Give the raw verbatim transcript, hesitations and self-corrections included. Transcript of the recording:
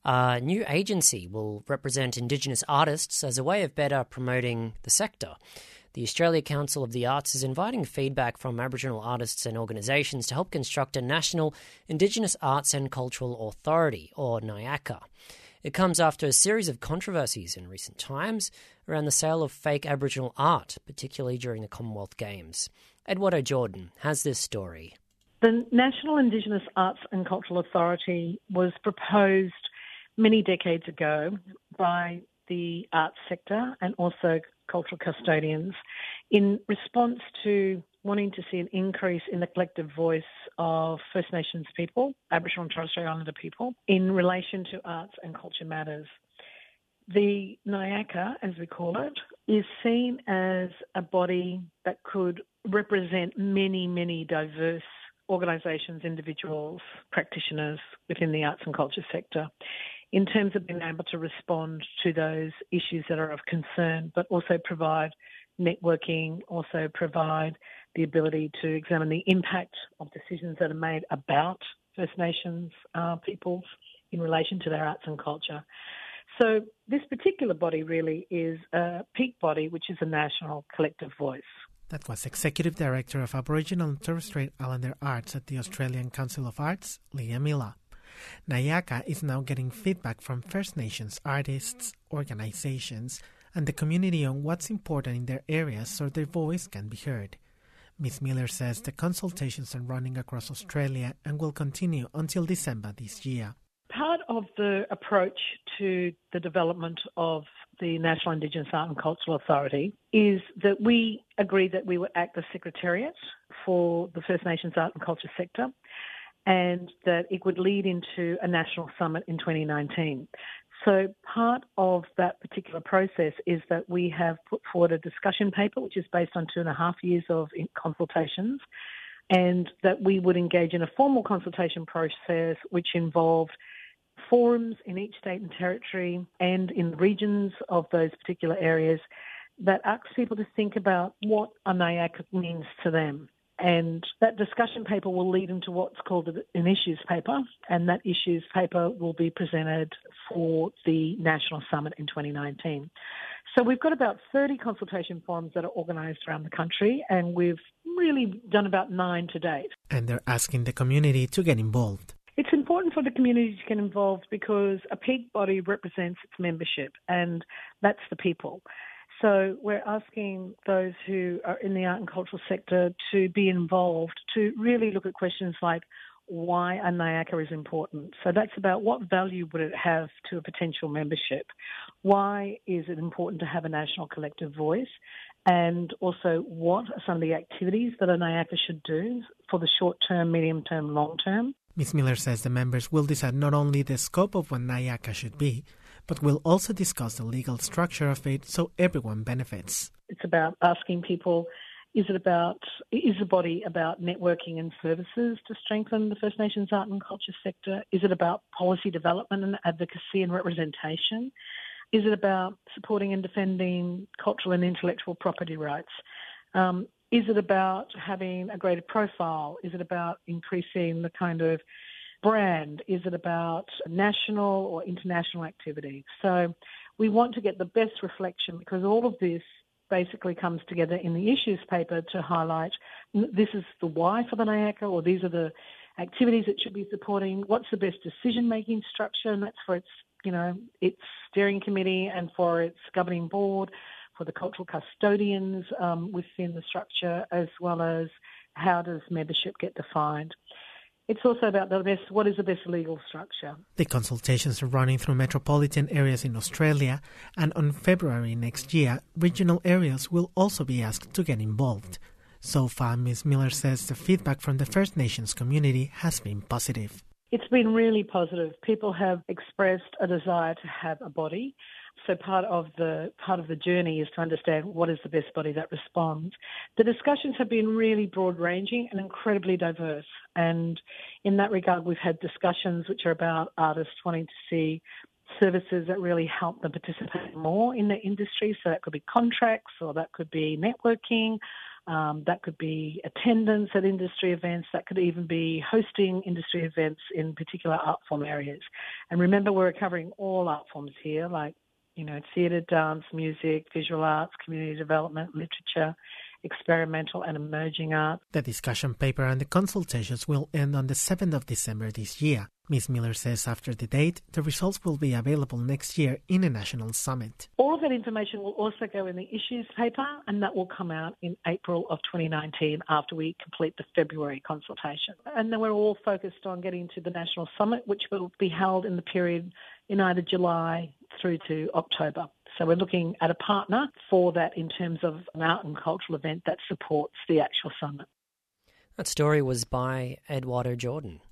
A new agency will represent Indigenous artists as a way of better promoting the sector. The Australia Council of the Arts is inviting feedback from Aboriginal artists and organisations to help construct a National Indigenous Arts and Cultural Authority, or NIACA. It comes after a series of controversies in recent times around the sale of fake Aboriginal art, particularly during the Commonwealth Games. Eduardo Jordan has this story. The National Indigenous Arts and Cultural Authority was proposed many decades ago by the arts sector and also cultural custodians in response to wanting to see an increase in the collective voice of First Nations people, Aboriginal and Torres Strait Islander people, in relation to arts and culture matters. The NIACA, as we call it, is seen as a body that could represent many, many diverse organisations, individuals, practitioners within the arts and culture sector in terms of being able to respond to those issues that are of concern, but also provide networking, also provide the ability to examine the impact of decisions that are made about First Nations uh, peoples in relation to their arts and culture. So this particular body really is a peak body, which is a national collective voice. That was Executive Director of Aboriginal and Torres Strait Islander Arts at the Australian Council of Arts, Leah Miller. NIACA is now getting feedback from First Nations artists, organisations, and the community on what's important in their areas so their voice can be heard. Miz Miller says the consultations are running across Australia and will continue until December this year. Part of the approach to the development of the National Indigenous Art and Cultural Authority is that we agreed that we would act as secretariat for the First Nations art and culture sector, and that it would lead into a national summit in twenty nineteen. So part of that particular process is that we have put forward a discussion paper, which is based on two and a half years of consultations, and that we would engage in a formal consultation process which involved forums in each state and territory and in the regions of those particular areas that asks people to think about what a NIACA means to them. And that discussion paper will lead into what's called an issues paper, and that issues paper will be presented for the National Summit in twenty nineteen. So we've got about thirty consultation forums that are organised around the country, and we've really done about nine to date. And they're asking the community to get involved. It's important for the community to get involved because a peak body represents its membership, and that's the people. So we're asking those who are in the art and cultural sector to be involved, to really look at questions like why a NIACA is important. So that's about what value would it have to a potential membership? Why is it important to have a national collective voice? And also, what are some of the activities that a NIACA should do for the short term, medium term, long term? Miz Miller says the members will decide not only the scope of what NIACA should be, but will also discuss the legal structure of it so everyone benefits. It's about asking people, is it about, is the body about networking and services to strengthen the First Nations art and culture sector? Is it about policy development and advocacy and representation? Is it about supporting and defending cultural and intellectual property rights? Um, is it about having a greater profile? Is it about increasing the kind of brand? Is it about national or international activity? So we want to get the best reflection because all of this basically comes together in the issues paper to highlight this is the why for the NIACA, or these are the activities it should be supporting. What's the best decision-making structure? And that's for its, you know, its steering committee and for its governing board, for the cultural custodians um, within the structure, as well as how does membership get defined. It's also about the best, what is the best legal structure. The consultations are running through metropolitan areas in Australia, and on February next year, regional areas will also be asked to get involved. So far, Miz Miller says the feedback from the First Nations community has been positive. It's been really positive. People have expressed a desire to have a body. So part of the part of the journey is to understand what is the best body that responds. The discussions have been really broad-ranging and incredibly diverse. And in that regard, we've had discussions which are about artists wanting to see services that really help them participate more in the industry. So that could be contracts, or that could be networking, Um, that could be attendance at industry events. That could even be hosting industry events in particular art form areas. And remember, we're covering all art forms here, like, you know, theatre, dance, music, visual arts, community development, literature, experimental and emerging art. The discussion paper and the consultations will end on the seventh of December this year. Miz Miller says after the date, the results will be available next year in a national summit. All of that information will also go in the issues paper, and that will come out in April of twenty nineteen after we complete the February consultation. And then we're all focused on getting to the national summit, which will be held in the period in either July through to October. So we're looking at a partner for that in terms of an art and cultural event that supports the actual summit. That story was by Eduardo Jordan.